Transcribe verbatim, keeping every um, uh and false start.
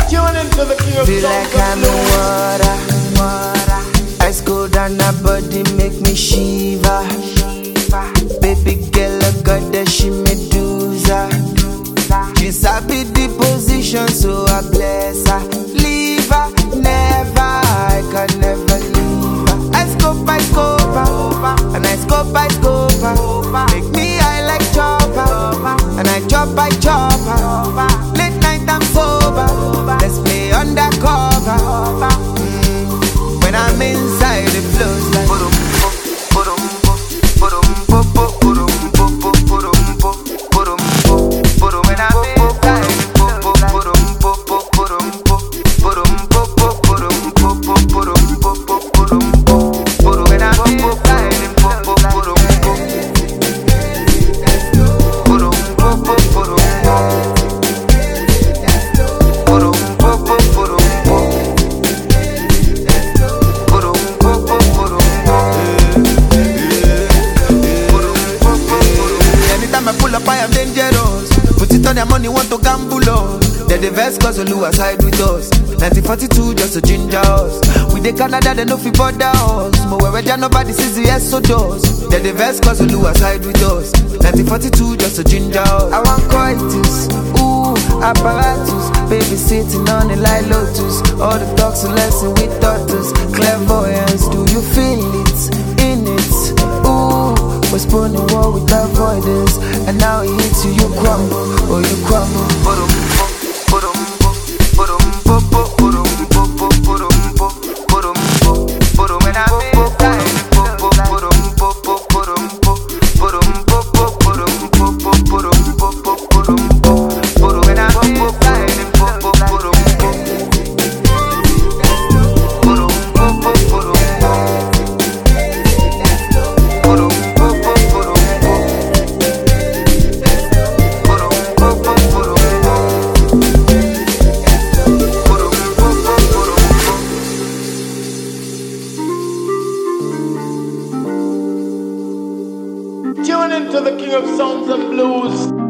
Tune into the king of Feel songs like and I'm in blues. water, water. Ice cold and her body make me shiver. Baby girl, I got that she Medusa. She sabi the position, so I bless her. Leave her, never, I can never leave her. I scope, I scope her, and I scope, I scope her. Make me high like chopper, and I chop, I chop her. Late night I'm sober, let's play undercover. Mm. When I'm inside, it flows like I am dangerous. Put it on their money, want to gamble us. They're the best cause Oluwa side with us. nineteen forty-two just to ginger us. We the Canada, they no fi bother us. Mo where we nobody sees the exodus. They're the best cause Oluwa side with us. nineteen forty-two just to ginger us. I want coitus, ooh, apparatus. Baby sitting on the light lotus. All the talks a lesson with daughters. Clairvoyance, do you feel it? In it, ooh. Was born in war with avoidance, and now it hits you, you crumble, oh you crumble. Tune into the king of songs and blues.